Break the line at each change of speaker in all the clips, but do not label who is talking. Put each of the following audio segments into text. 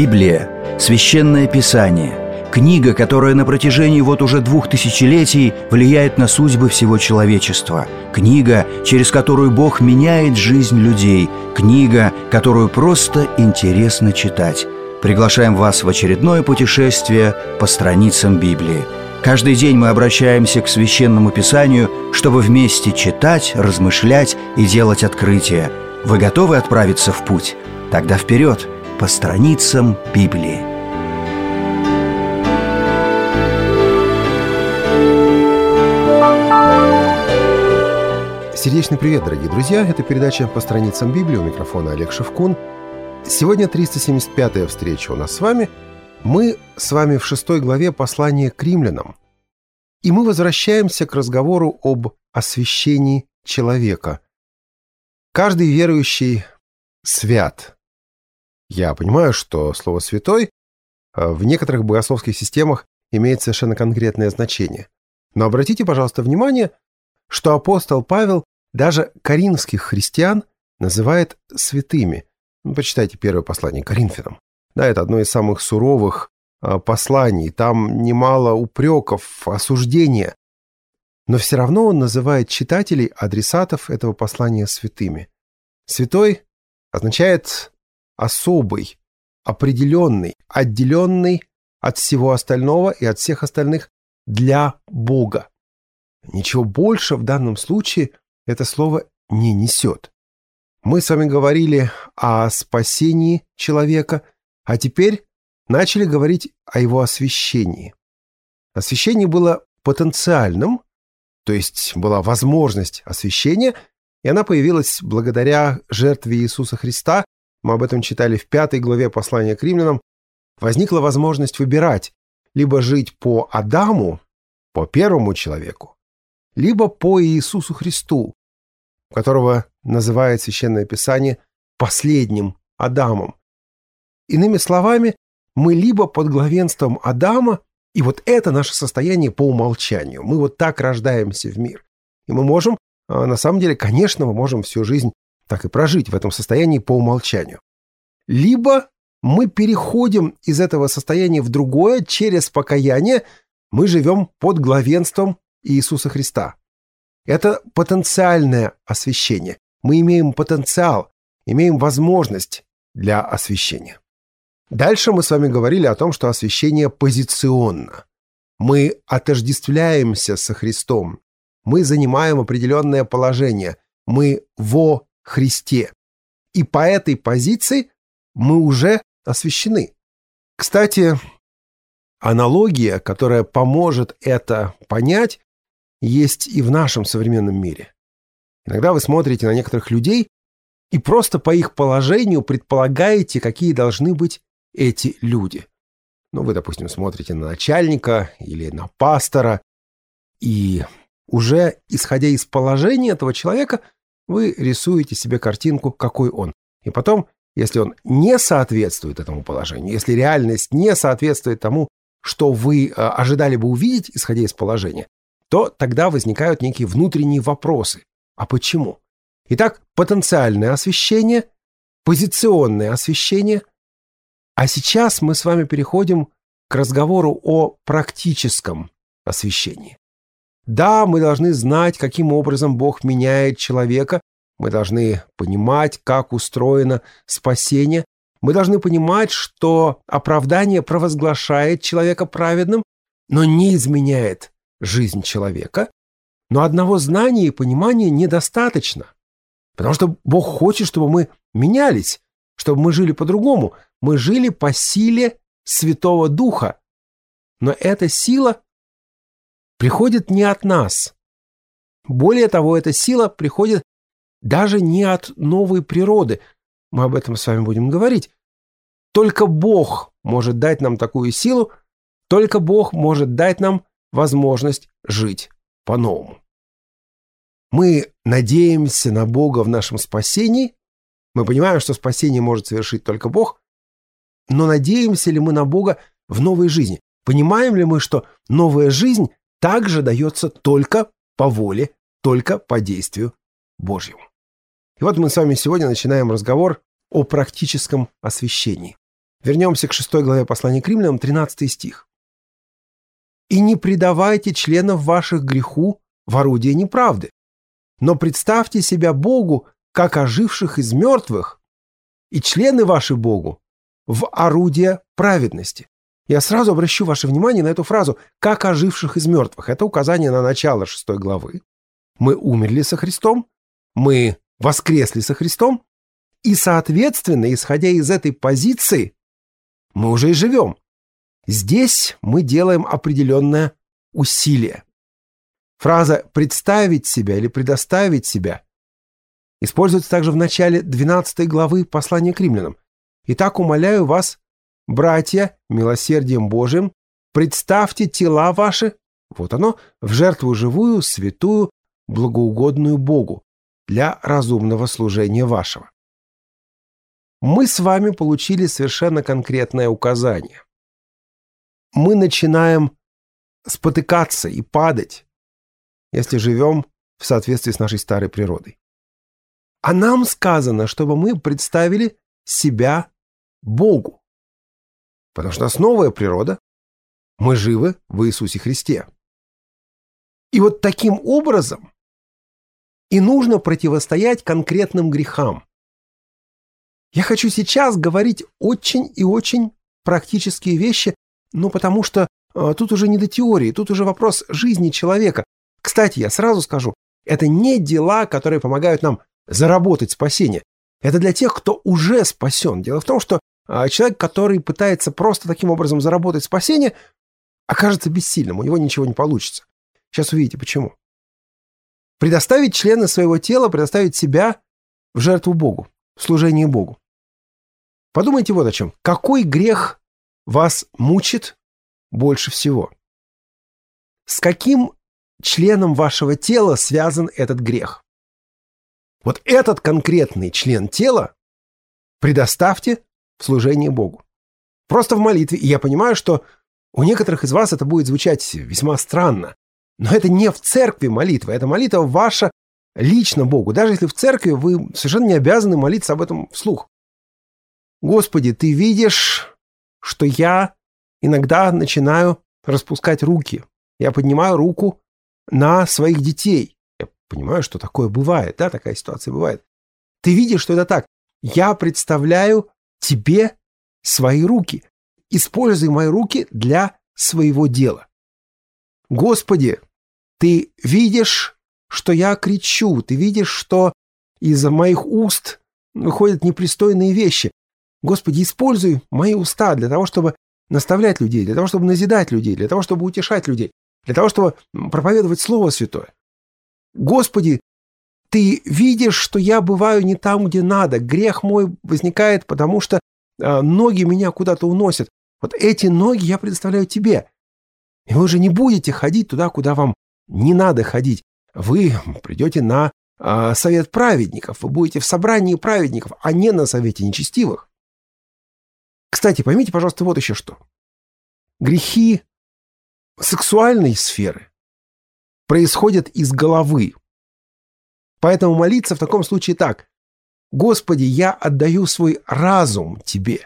Библия – священное писание, книга, которая на протяжении уже 2000 влияет на судьбы всего человечества, книга, через которую Бог меняет жизнь людей, книга, которую просто интересно читать. Приглашаем вас в очередное путешествие по страницам Библии. Каждый день мы обращаемся к Священному Писанию, чтобы вместе читать, размышлять и делать открытия. Вы готовы отправиться в путь? Тогда вперед, по страницам Библии.
Сердечный привет, дорогие друзья! Это передача «По страницам Библии», у микрофона Олег Шевкун. Сегодня 375-я встреча у нас с вами. Мы с вами в 6 главе послания к римлянам. И мы возвращаемся к разговору об освящении человека. Каждый верующий свят. Я понимаю, что слово «святой» в некоторых богословских системах имеет совершенно конкретное значение. Но обратите, пожалуйста, внимание, что апостол Павел даже коринфских христиан называет святыми. Почитайте первое послание к Коринфянам. Да, это одно из самых суровых посланий. Там немало упреков, осуждения. Но все равно он называет читателей, адресатов этого послания святыми. Святой означает особый, определенный, отделенный от всего остального и от всех остальных для Бога. Ничего больше в данном случае это слово не несет. Мы с вами говорили о спасении человека, а теперь начали говорить о его освящении. Освящение было потенциальным, то есть была возможность освящения, и она появилась благодаря жертве Иисуса Христа. Мы об этом читали в 5 главе послания к римлянам. Возникла возможность выбирать либо жить по Адаму, по первому человеку, либо по Иисусу Христу, которого называет Священное Писание последним Адамом. Иными словами, мы либо под главенством Адама, и вот это наше состояние по умолчанию. Мы вот так рождаемся в мир. И мы можем, на самом деле, конечно, мы можем всю жизнь так и прожить в этом состоянии по умолчанию. Либо мы переходим из этого состояния в другое через покаяние, мы живем под главенством Иисуса Христа. Это потенциальное освящение. Мы имеем потенциал, имеем возможность для освящения. Дальше мы с вами говорили о том, что освящение позиционно. Мы отождествляемся со Христом. Мы занимаем определенное положение. Мы во Христе. И по этой позиции мы уже освящены. Кстати, аналогия, которая поможет это понять, есть и в нашем современном мире. Иногда вы смотрите на некоторых людей и просто по их положению предполагаете, какие должны быть эти люди. Вы, допустим, смотрите на начальника или на пастора, и уже исходя из положения этого человека, вы рисуете себе картинку, какой он. И потом, если он не соответствует этому положению, если реальность не соответствует тому, что вы ожидали бы увидеть, исходя из положения, то тогда возникают некие внутренние вопросы. А почему? Итак, потенциальное освящение, позиционное освящение. А сейчас мы с вами переходим к разговору о практическом освящении. Да, мы должны знать, каким образом Бог меняет человека. Мы должны понимать, как устроено спасение. Мы должны понимать, что оправдание провозглашает человека праведным, но не изменяет жизнь человека. Но одного знания и понимания недостаточно. Потому что Бог хочет, чтобы мы менялись, чтобы мы жили по-другому. Мы жили по силе Святого Духа. Но эта сила приходит не от нас. Более того, эта сила приходит даже не от новой природы. Мы об этом с вами будем говорить. Только Бог может дать нам такую силу, только Бог может дать нам возможность жить по-новому. Мы надеемся на Бога в нашем спасении. Мы понимаем, что спасение может совершить только Бог. Но надеемся ли мы на Бога в новой жизни? Понимаем ли мы, что новая жизнь также дается только по воле, только по действию Божьему? И вот мы с вами сегодня начинаем разговор о практическом освящении. Вернемся к 6 главе послания к римлянам, 13 стих. «И не предавайте членов ваших греху в орудие неправды, но представьте себя Богу, как оживших из мертвых, и члены ваши Богу в орудие праведности». Я сразу обращу ваше внимание на эту фразу «как оживших из мертвых». Это указание на начало 6 главы. Мы умерли со Христом, мы воскресли со Христом, и, соответственно, исходя из этой позиции, мы уже и живем. Здесь мы делаем определенное усилие. Фраза «представить себя» или «предоставить себя» используется также в начале 12 главы послания к римлянам. «Итак, умоляю вас, братья, милосердием Божиим, представьте тела ваши, вот оно, в жертву живую, святую, благоугодную Богу, для разумного служения вашего». Мы с вами получили совершенно конкретное указание. Мы начинаем спотыкаться и падать, если живем в соответствии с нашей старой природой. А нам сказано, чтобы мы представили себя Богу. Потому что у нас новая природа. Мы живы в Иисусе Христе. И вот таким образом и нужно противостоять конкретным грехам. Я хочу сейчас говорить очень и очень практические вещи, потому что тут уже не до теории, тут уже вопрос жизни человека. Кстати, я сразу скажу, это не дела, которые помогают нам заработать спасение. Это для тех, кто уже спасен. Дело в том, что человек, который пытается просто таким образом заработать спасение, окажется бессильным, у него ничего не получится. Сейчас увидите, почему. Предоставить члены своего тела, предоставить себя в жертву Богу, в служение Богу. Подумайте вот о чем. Какой грех вас мучит больше всего? С каким членом вашего тела связан этот грех? Вот этот конкретный член тела предоставьте в служение Богу. Просто в молитве. И я понимаю, что у некоторых из вас это будет звучать весьма странно. Но это не в церкви молитва. Это молитва ваша лично Богу. Даже если в церкви, вы совершенно не обязаны молиться об этом вслух. Господи, Ты видишь, что я иногда начинаю распускать руки. Я поднимаю руку на своих детей. Я понимаю, что такое бывает, да, такая ситуация бывает. Ты видишь, что это так. Я представляю Тебе свои руки. Используй мои руки для своего дела. Господи, Ты видишь, что я кричу. Ты видишь, что из моих уст выходят непристойные вещи. Господи, используй мои уста для того, чтобы наставлять людей, для того, чтобы назидать людей, для того, чтобы утешать людей, для того, чтобы проповедовать Слово Святое. Господи, Ты видишь, что я бываю не там, где надо. Грех мой возникает, потому что ноги меня куда-то уносят. Вот эти ноги я предоставляю Тебе. И вы уже не будете ходить туда, куда вам не надо ходить. Вы придете на совет праведников, вы будете в собрании праведников, а не на совете нечестивых. Кстати, поймите, пожалуйста, вот еще что. Грехи сексуальной сферы происходят из головы. Поэтому молиться в таком случае так. Господи, я отдаю свой разум Тебе.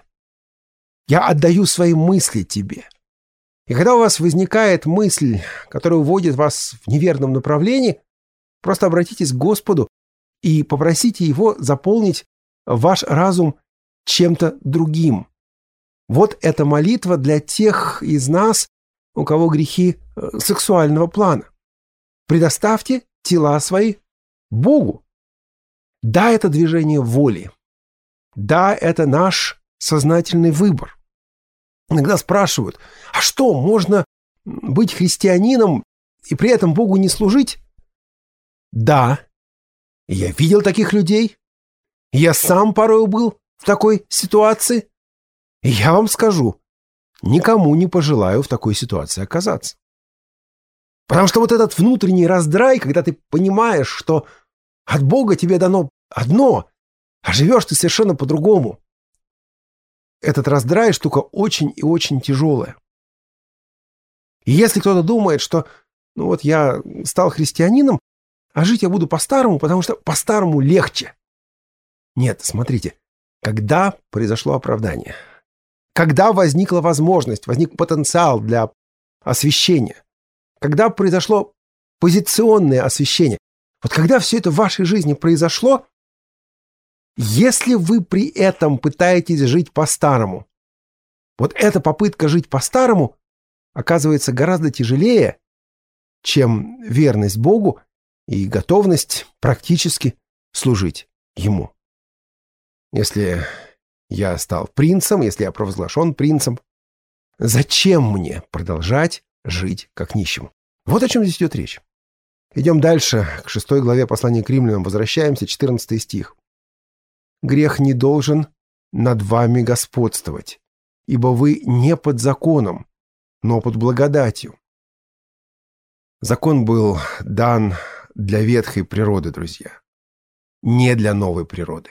Я отдаю свои мысли Тебе. И когда у вас возникает мысль, которая уводит вас в неверном направлении, просто обратитесь к Господу и попросите Его заполнить ваш разум чем-то другим. Вот эта молитва для тех из нас, у кого грехи сексуального плана. Предоставьте тела свои Богу. Да, это движение воли. Да, это наш сознательный выбор. Иногда спрашивают, а что, можно быть христианином и при этом Богу не служить? Да, я видел таких людей. Я сам порой был в такой ситуации. И я вам скажу, никому не пожелаю в такой ситуации оказаться. Потому что вот этот внутренний раздрай, когда ты понимаешь, что от Бога тебе дано одно, а живешь ты совершенно по-другому. Этот раздрай штука очень и очень тяжелая. И если кто-то думает, что я стал христианином, а жить я буду по-старому, потому что по-старому легче. Нет, смотрите, когда произошло оправдание? когда возникла возможность, возник потенциал для освящения, когда произошло позиционное освящение, вот когда все это в вашей жизни произошло, если вы при этом пытаетесь жить по-старому, вот эта попытка жить по-старому оказывается гораздо тяжелее, чем верность Богу и готовность практически служить Ему. Если я стал принцем, если я провозглашен принцем, зачем мне продолжать жить как нищему? Вот о чем здесь идет речь. Идем дальше, к 6 главе послания к римлянам, возвращаемся, 14 стих. «Грех не должен над вами господствовать, ибо вы не под законом, но под благодатью». Закон был дан для ветхой природы, друзья, не для новой природы.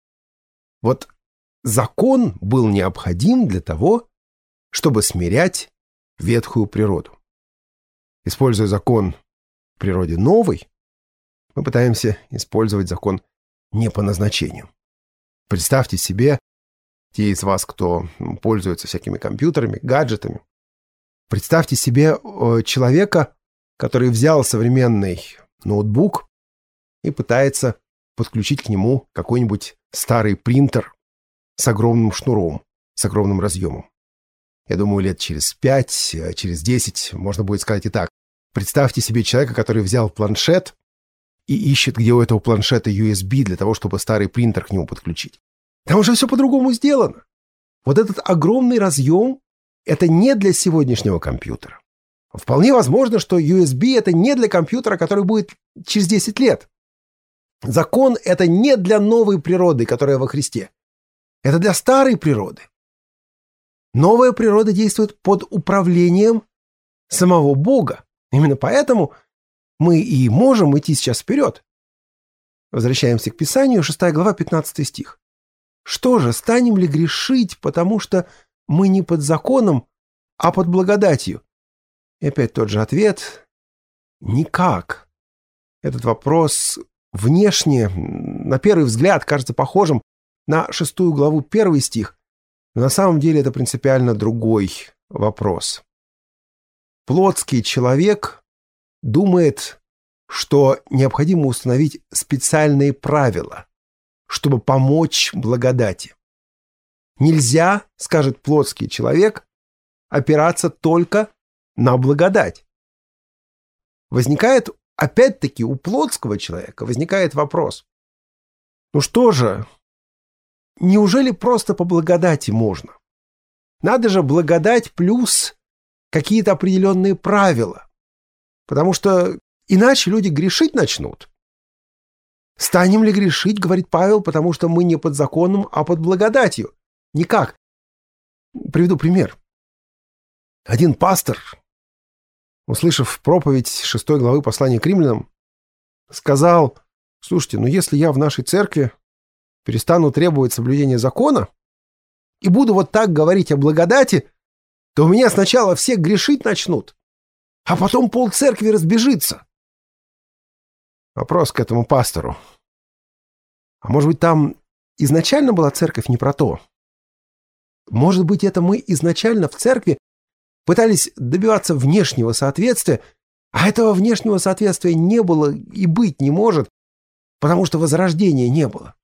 Вот закон был необходим для того, чтобы смирять ветхую природу. Используя закон в природе новой, мы пытаемся использовать закон не по назначению. Представьте себе, те из вас, кто пользуется всякими компьютерами, гаджетами, представьте себе человека, который взял современный ноутбук и пытается подключить к нему какой-нибудь старый принтер с огромным шнуром, с огромным разъемом. Я думаю, лет через 5, через 10 можно будет сказать и так. Представьте себе человека, который взял планшет и ищет, где у этого планшета USB для того, чтобы старый принтер к нему подключить. Там уже все по-другому сделано. Вот этот огромный разъем — это не для сегодняшнего компьютера. Вполне возможно, что USB — это не для компьютера, который будет через 10 лет. Закон — это не для новой природы, которая во Христе. Это для старой природы. Новая природа действует под управлением самого Бога. Именно поэтому мы и можем идти сейчас вперед. Возвращаемся к Писанию, 6 глава, 15 стих. «Что же, станем ли грешить, потому что мы не под законом, а под благодатью?» И опять тот же ответ. Никак. Этот вопрос внешне, на первый взгляд, кажется похожим на 6 главу, 1 стих, но на самом деле это принципиально другой вопрос. Плотский человек думает, что необходимо установить специальные правила, чтобы помочь благодати. Нельзя, скажет плотский человек, опираться только на благодать. Возникает, опять-таки, у плотского человека возникает вопрос. Ну что же, неужели просто по благодати можно? Надо же благодать плюс какие-то определенные правила, потому что иначе люди грешить начнут. Станем ли грешить, говорит Павел, потому что мы не под законом, а под благодатью? Никак. Приведу пример. Один пастор, услышав проповедь 6 главы послания к римлянам, сказал: слушайте, ну если я в нашей церкви перестану требовать соблюдения закона и буду вот так говорить о благодати, то у меня сначала все грешить начнут, а потом полцеркви разбежится. Вопрос к этому пастору. А может быть, там изначально была церковь не про то? Может быть, это мы изначально в церкви пытались добиваться внешнего соответствия, а этого внешнего соответствия не было и быть не может, потому что возрождения не было.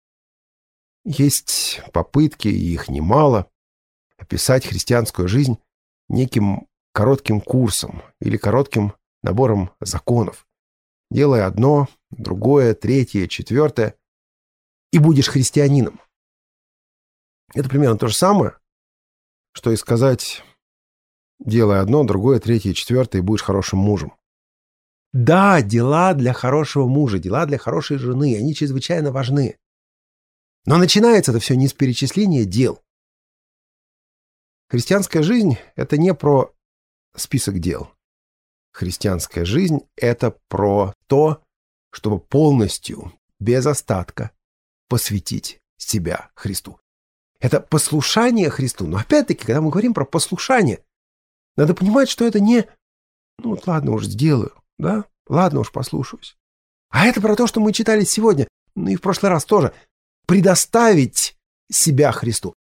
Есть попытки, и их немало, описать христианскую жизнь неким коротким курсом или коротким набором законов. Делай одно, другое, третье, четвертое, и будешь христианином. Это примерно то же самое, что и сказать: делай одно, другое, третье, четвертое, и будешь хорошим мужем. Да, дела для хорошего мужа, дела для хорошей жены, они чрезвычайно важны. Но начинается это все не с перечисления дел. Христианская жизнь — это не про список дел. Христианская жизнь — это про то, чтобы полностью, без остатка, посвятить себя Христу. Это послушание Христу. Но опять-таки, когда мы говорим про послушание, надо понимать, что это не «ну вот ладно уж сделаю», да? «Ладно уж послушаюсь». А это про то, что мы читали сегодня, ну и в прошлый раз тоже. Предоставить себя Христу.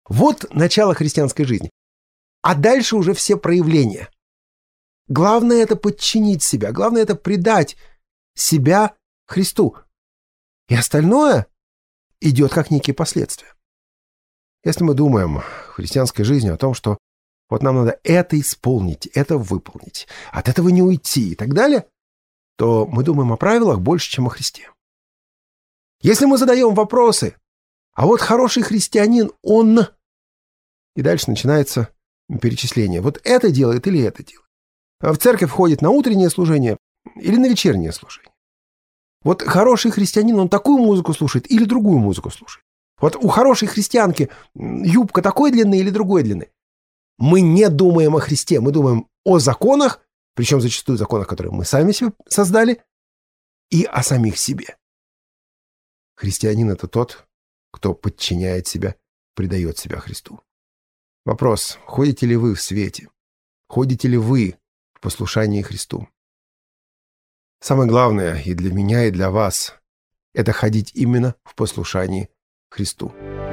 Вот начало христианской жизни. А дальше уже все проявления. Главное — это подчинить себя, главное — это предать себя Христу. И остальное идет как некие последствия. Если мы думаем в христианской жизни о том, что вот нам надо это исполнить, это выполнить, от этого не уйти и так далее, то мы думаем о правилах больше, чем о Христе. Если мы задаем вопросы, а вот хороший христианин, он... И дальше начинается перечисление. Вот это делает или это делает. В церковь ходит на утреннее служение или на вечернее служение. Вот хороший христианин, он такую музыку слушает или другую музыку слушает. Вот у хорошей христианки юбка такой длины или другой длины. Мы не думаем о Христе, мы думаем о законах, причем зачастую законах, которые мы сами себе создали, и о самих себе. Христианин — это тот, кто подчиняет себя, предает себя Христу. Вопрос: ходите ли вы в свете? Ходите ли вы в послушании Христу? Самое главное и для меня, и для вас — это ходить именно в послушании Христу.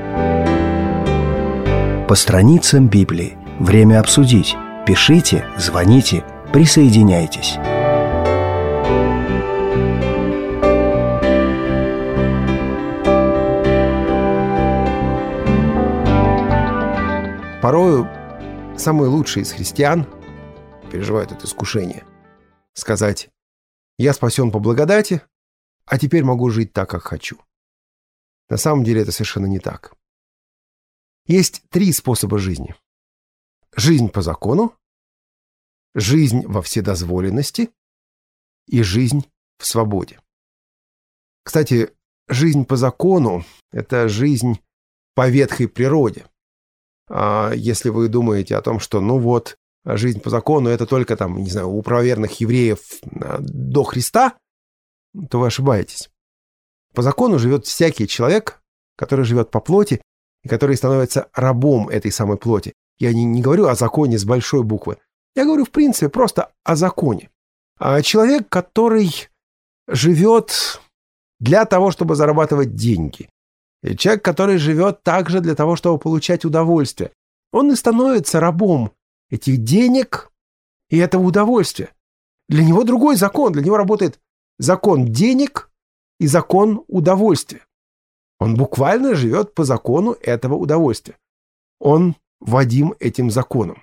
По страницам Библии. Время обсудить. Пишите, звоните, присоединяйтесь.
Порою самые лучшие из христиан переживают это искушение. Сказать: «Я спасен по благодати, а теперь могу жить так, как хочу». На самом деле это совершенно не так. Есть 3 способа жизни. Жизнь по закону, жизнь во вседозволенности и жизнь в свободе. Кстати, жизнь по закону — это жизнь по ветхой природе. А если вы думаете о том, что, жизнь по закону — это только у правоверных евреев до Христа, то вы ошибаетесь. По закону живет всякий человек, который живет по плоти и который становится рабом этой самой плоти. Я не говорю о законе с большой буквы. Я говорю, в принципе, просто о законе. А человек, который живет для того, чтобы зарабатывать деньги. И человек, который живет также для того, чтобы получать удовольствие. Он и становится рабом этих денег и этого удовольствия. Для него другой закон. Для него работает закон денег и закон удовольствия. Он буквально живет по закону этого удовольствия. Он водим этим законом.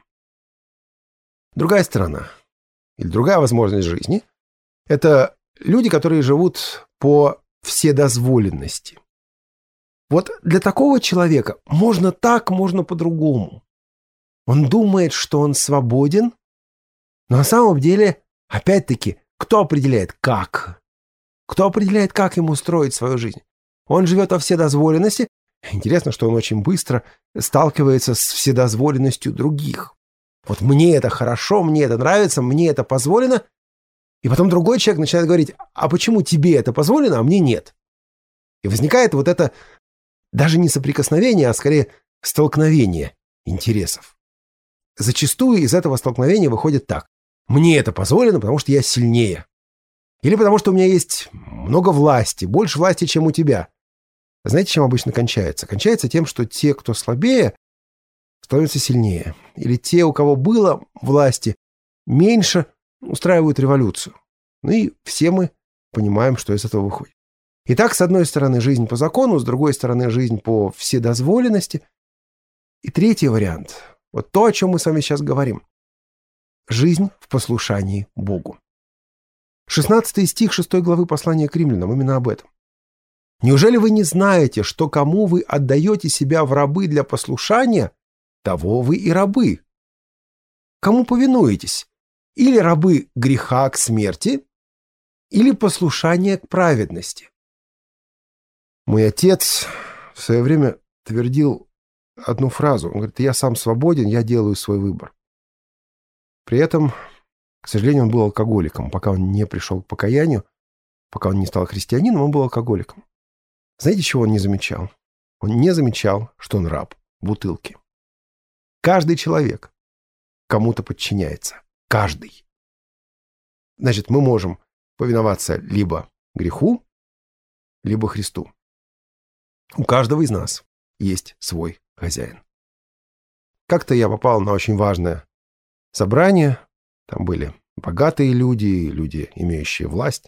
Другая сторона, или другая возможность жизни — это люди, которые живут по вседозволенности. Вот для такого человека можно так, можно по-другому. Он думает, что он свободен, но на самом деле, опять-таки, кто определяет, как? Кто определяет, как ему строить свою жизнь? Он живет во вседозволенности. Интересно, что он очень быстро сталкивается с вседозволенностью других. Вот мне это хорошо, мне это нравится, мне это позволено. И потом другой человек начинает говорить: а почему тебе это позволено, а мне нет? И возникает вот это даже не соприкосновение, а скорее столкновение интересов. Зачастую из этого столкновения выходит так: мне это позволено, потому что я сильнее. Или потому что у меня есть много власти, больше власти, чем у тебя. Знаете, чем обычно кончается? Кончается тем, что те, кто слабее, становятся сильнее. Или те, у кого было власти меньше, устраивают революцию. Ну и все мы понимаем, что из этого выходит. Итак, с одной стороны, жизнь по закону, с другой стороны, жизнь по вседозволенности. И третий вариант, вот то, о чем мы с вами сейчас говорим. Жизнь в послушании Богу. 16 стих 6 главы послания к римлянам именно об этом. «Неужели вы не знаете, что кому вы отдаете себя в рабы для послушания, того вы и рабы? Кому повинуетесь? Или рабы греха к смерти, или послушания к праведности?» Мой отец в свое время твердил одну фразу. Он говорит: «Я сам свободен, я делаю свой выбор». При этом, к сожалению, он был алкоголиком. Пока он не пришел к покаянию, пока он не стал христианином, он был алкоголиком. Знаете, чего он не замечал? Он не замечал, что он раб бутылки. Каждый человек кому-то подчиняется. Каждый. Значит, мы можем повиноваться либо греху, либо Христу. У каждого из нас есть свой хозяин. Как-то я попал на очень важное собрание. Там были богатые люди, люди, имеющие власть.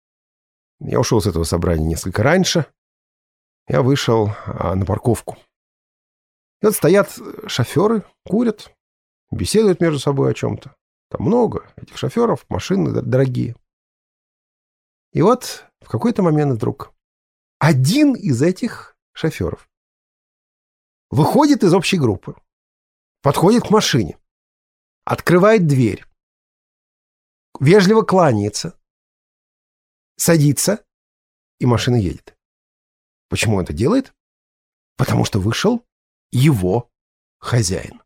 Я ушел с этого собрания несколько раньше. Я вышел на парковку. И вот стоят шоферы, курят, беседуют между собой о чем-то. Там много этих шоферов, машины дорогие. И вот в какой-то момент вдруг один из этих шоферов выходит из общей группы, подходит к машине, открывает дверь, вежливо кланяется, садится, и машина едет. Почему он это делает? Потому что вышел его хозяин.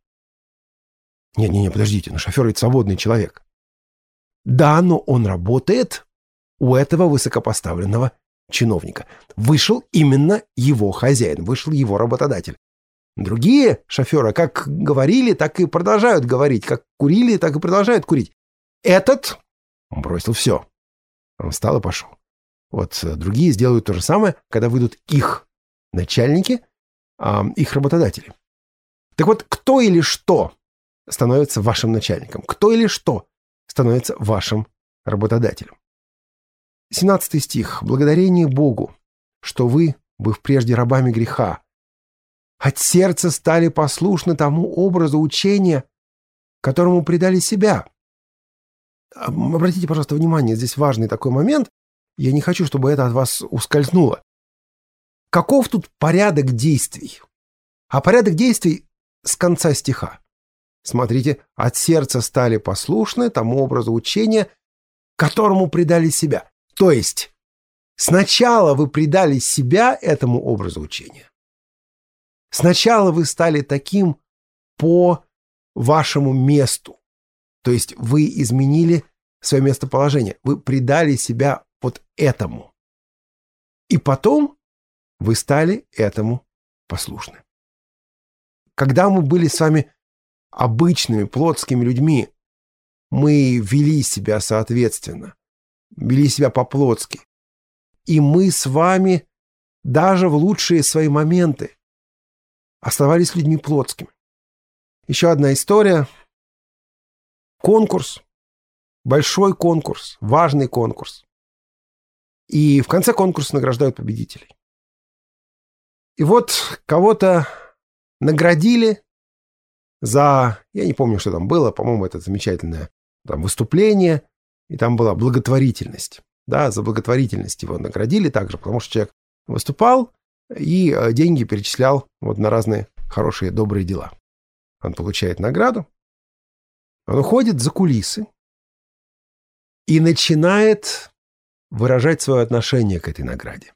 Не, подождите, но шофер ведь свободный человек. Да, но он работает у этого высокопоставленного чиновника. Вышел именно его хозяин, вышел его работодатель. Другие шоферы как говорили, так и продолжают говорить, как курили, так и продолжают курить. Этот бросил все. Он встал и пошел. Вот другие сделают то же самое, когда выйдут их начальники, их работодатели. Так вот, кто или что становится вашим начальником? Кто или что становится вашим работодателем? 17 стих. «Благодарение Богу, что вы, быв прежде рабами греха, от сердца стали послушны тому образу учения, которому предали себя». Обратите, пожалуйста, внимание, здесь важный такой момент. Я не хочу, чтобы это от вас ускользнуло. Каков тут порядок действий? А порядок действий с конца стиха. Смотрите, от сердца стали послушны тому образу учения, которому предали себя. То есть сначала вы предали себя этому образу учения. Сначала вы стали таким по вашему месту. То есть вы изменили свое местоположение. Вы предали себя вот этому. И потом вы стали этому послушны. Когда мы были с вами обычными плотскими людьми, мы вели себя соответственно, вели себя по-плотски. И мы с вами даже в лучшие свои моменты оставались людьми плотскими. Еще одна история. Конкурс. Большой конкурс. Важный конкурс. И в конце конкурса награждают победителей. И вот кого-то наградили за... Я не помню, что там было. По-моему, это замечательное там выступление. И там была благотворительность. Да, за благотворительность его наградили также, потому что человек выступал и деньги перечислял вот на разные хорошие, добрые дела. Он получает награду. Он уходит за кулисы и начинает выражать свое отношение к этой награде.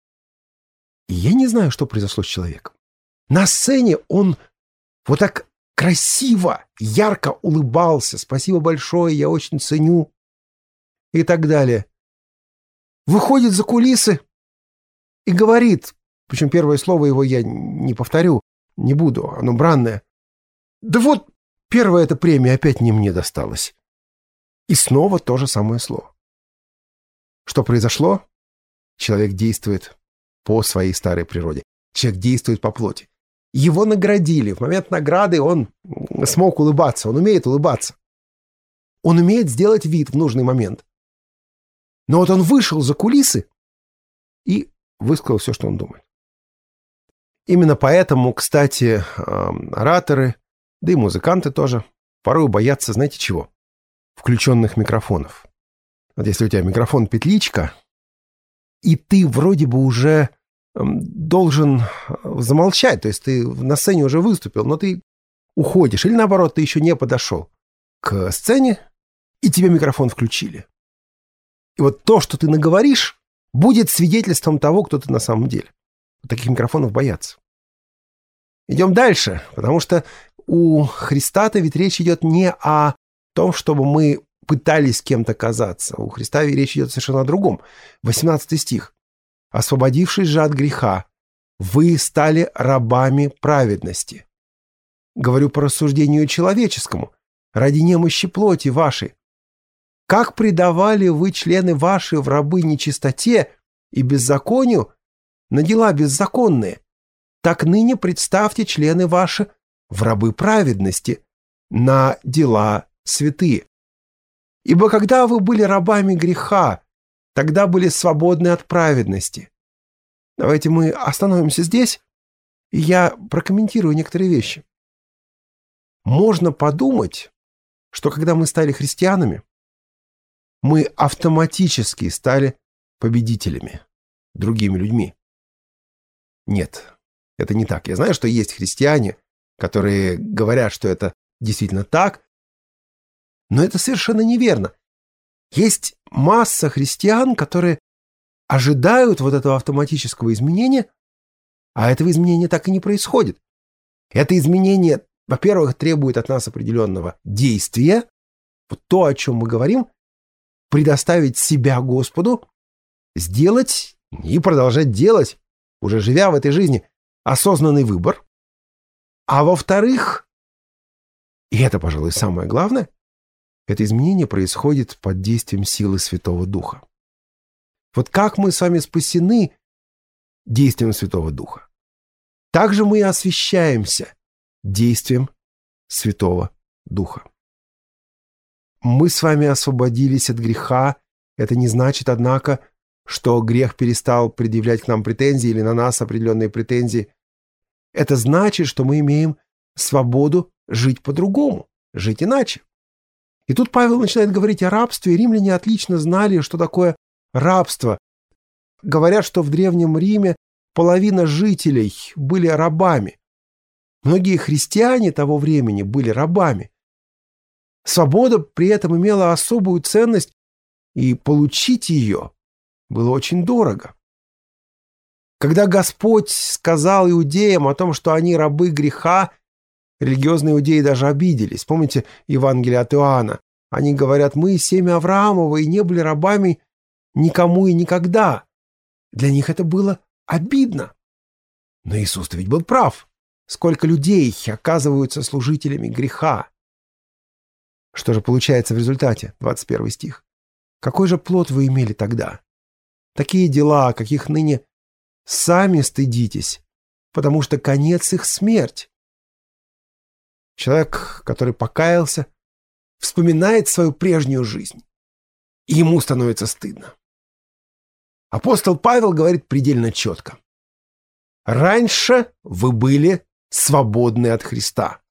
И я не знаю, что произошло с человеком. На сцене он вот так красиво, ярко улыбался. Спасибо большое, я очень ценю. И так далее. Выходит за кулисы и говорит, причем первое слово его я не повторю, не буду, оно бранное. Да вот, первая эта премия опять не мне досталась. И снова то же самое слово. Что произошло? Человек действует по своей старой природе. Человек действует по плоти. Его наградили. В момент награды он смог улыбаться. Он умеет улыбаться. Он умеет сделать вид в нужный момент. Но вот он вышел за кулисы и высказал все, что он думает. Именно поэтому, кстати, ораторы, да и музыканты тоже, порой боятся, знаете чего? Включенных микрофонов. Вот если у тебя микрофон-петличка, и ты вроде бы уже должен замолчать, то есть ты на сцене уже выступил, но ты уходишь, или наоборот, ты еще не подошел к сцене, и тебе микрофон включили. И вот то, что ты наговоришь, будет свидетельством того, кто ты на самом деле. Таких микрофонов боятся. Идем дальше, потому что у Христа-то ведь речь идет не о том, чтобы мы пытались кем-то казаться. У Христа речь идет совершенно о другом. 18 стих. «Освободившись же от греха, вы стали рабами праведности». Говорю по рассуждению человеческому, ради немощи плоти вашей. Как предавали вы члены ваши в рабы нечистоте и беззаконию на дела беззаконные, так ныне представьте члены ваши в рабы праведности, на дела святые. Ибо когда вы были рабами греха, тогда были свободны от праведности». Давайте мы остановимся здесь, и я прокомментирую некоторые вещи. Можно подумать, что когда мы стали христианами, мы автоматически стали победителями, другими людьми. Нет, это не так. Я знаю, что есть христиане, которые говорят, что это действительно так, но это совершенно неверно. Есть масса христиан, которые ожидают вот этого автоматического изменения, а этого изменения так и не происходит. Это изменение, во-первых, требует от нас определенного действия, вот то, о чем мы говорим, предоставить себя Господу, сделать и продолжать делать, уже живя в этой жизни, осознанный выбор. А во-вторых, и это, пожалуй, самое главное, это изменение происходит под действием силы Святого Духа. Вот как мы с вами спасены действием Святого Духа, так же мы и освящаемся действием Святого Духа. Мы с вами освободились от греха. Это не значит, однако, что грех перестал предъявлять к нам претензии или на нас определенные претензии. Это значит, что мы имеем свободу жить по-другому, жить иначе. И тут Павел начинает говорить о рабстве, и римляне отлично знали, что такое рабство. Говорят, что в Древнем Риме половина жителей были рабами. Многие христиане того времени были рабами. Свобода при этом имела особую ценность, и получить ее было очень дорого. Когда Господь сказал иудеям о том, что они рабы греха, религиозные иудеи даже обиделись. Помните Евангелие от Иоанна? Они говорят: мы семя Авраамова и не были рабами никому и никогда. Для них это было обидно. Но Иисус-то ведь был прав. Сколько людей оказываются служителями греха. Что же получается в результате? 21 стих. Какой же плод вы имели тогда? Такие дела, каких ныне сами стыдитесь, потому что конец их — смерть. Человек, который покаялся, вспоминает свою прежнюю жизнь, и ему становится стыдно. Апостол Павел говорит предельно четко: «Раньше вы были свободны от Христа».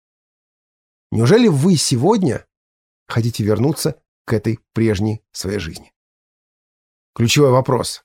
Неужели вы сегодня хотите вернуться к этой прежней своей жизни? Ключевой вопрос.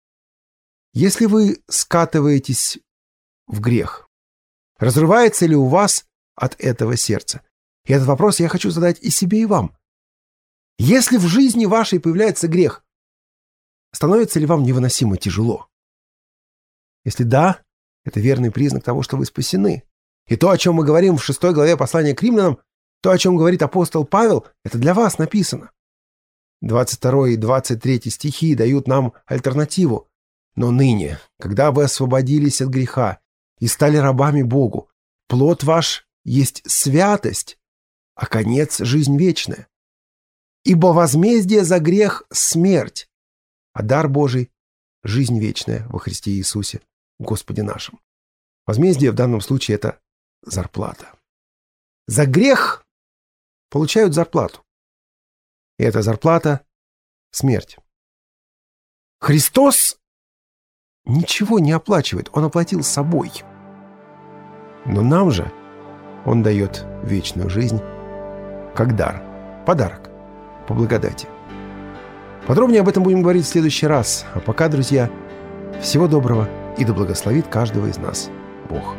Если вы скатываетесь в грех, разрывается ли у вас от этого сердце? И этот вопрос я хочу задать и себе, и вам. Если в жизни вашей появляется грех, становится ли вам невыносимо тяжело? Если да, это верный признак того, что вы спасены. И то, о чем мы говорим в 6 главе послания к римлянам, то, о чем говорит апостол Павел, это для вас написано. 22 и 23 стихи дают нам альтернативу. «Но ныне, когда вы освободились от греха и стали рабами Богу, плод ваш есть святость, а конец — жизнь вечная. Ибо возмездие за грех — смерть, а дар Божий — жизнь вечная во Христе Иисусе, Господе нашим». Возмездие в данном случае — это зарплата. За грех получают зарплату. И эта зарплата — смерть. Христос ничего не оплачивает, Он оплатил собой. Но нам же Он дает вечную жизнь как дар, подарок, по благодати. Подробнее об этом будем говорить в следующий раз. А пока, друзья, всего доброго, и да благословит каждого из нас Бог.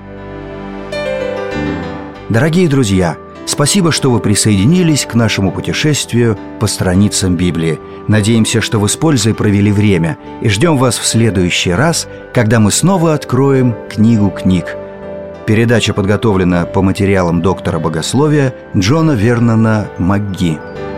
Дорогие друзья, спасибо, что вы присоединились к нашему путешествию по страницам Библии. Надеемся, что вы с пользой провели время, и ждем вас в следующий раз, когда мы снова откроем книгу книг. Передача подготовлена по материалам доктора богословия Джона Вернона МакГи.